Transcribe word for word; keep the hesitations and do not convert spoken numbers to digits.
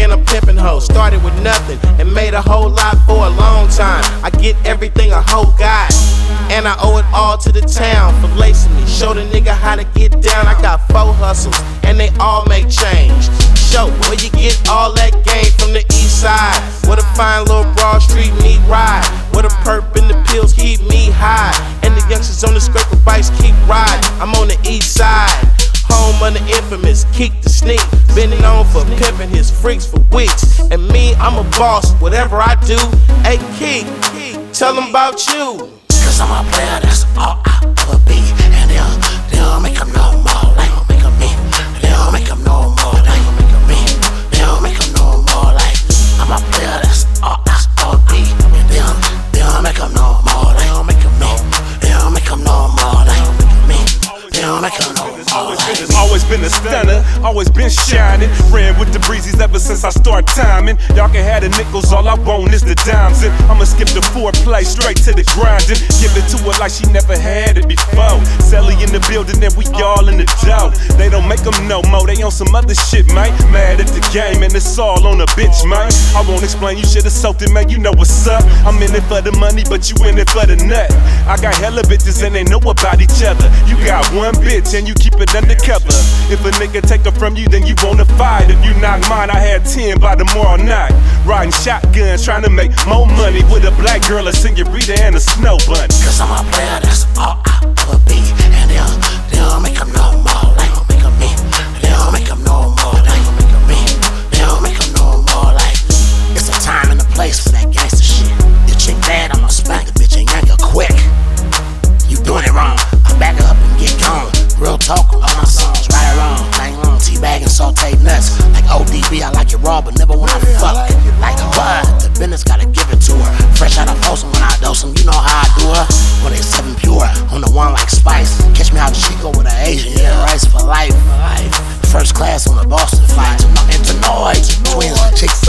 and I'm pimping hoes. Started with nothing and made a whole lot for a long time. I get everything a hoe got, and I owe it all to the town for lacing me. Show the nigga how to get down. I got four hustles and they all make change. Show where you get all that game from the east side, where the fine little Broad Street meet ride, where the perp and the pills keep me high, and the youngsters on the skirt with bikes keep riding. I'm on the east side, home of the infamous Keek the Sneak. Been known for pimping his freaks for weeks. And me, I'm a boss, whatever I do. Hey Keek, tell them about you. Cause I'm a player, that's all I ever be. And they'll, they'll make them no more. Like, make them me. They'll make them no more. Like, make them me. They'll make them no more. Like, I'm a player, that's all I ever be. And they'll, they'll make them no more. They'll make them no more. They'll make them no more. Like, me. They'll make them no more. It's always been a stunner, always been shining. Ran with the breezes ever since I start timing. Y'all can have the nickels, all I want is the dimes. And I'ma skip the foreplay, straight to the grinding. Give it to her like she never had it before. Sally in the building and we all in the dough. They don't make them no more, they on some other shit, man. Mad at the game and it's all on a bitch, man. I won't explain, you should've soaked it, man, you know what's up. I'm in it for the money, but you in it for the nut. I got hella bitches and they know about each other. You got one bitch and you keep it undercover. If a nigga take her from you, then you wanna fight. If you knock mine, I had ten by tomorrow night. Riding shotguns, trying to make more money with a black girl, a senorita, and a snow bunny. Cause I'm a player, that's all I ever be. And they'll, they'll make them no more. Like, make them me. They'll make them no more. Like, make them me. They'll make them no more. Like, it's a time and a place for that gangster shit. The chick bad, I'ma smack the bitch and yank her quick. You doing it wrong, I back her up and get gone. Real talk, all my songs, right or wrong. Bang long, teabag and saute nuts. Like O D B, I like it raw, but never when I fuck. Like what? The business gotta give it to her. Fresh out of Folsom when I dose them, you know how I do her. When they seven pure, on the one like Spice. Catch me out in Chico with an Asian, yeah, rice for life. First class on the Boston flight. Into noise, twins, chicks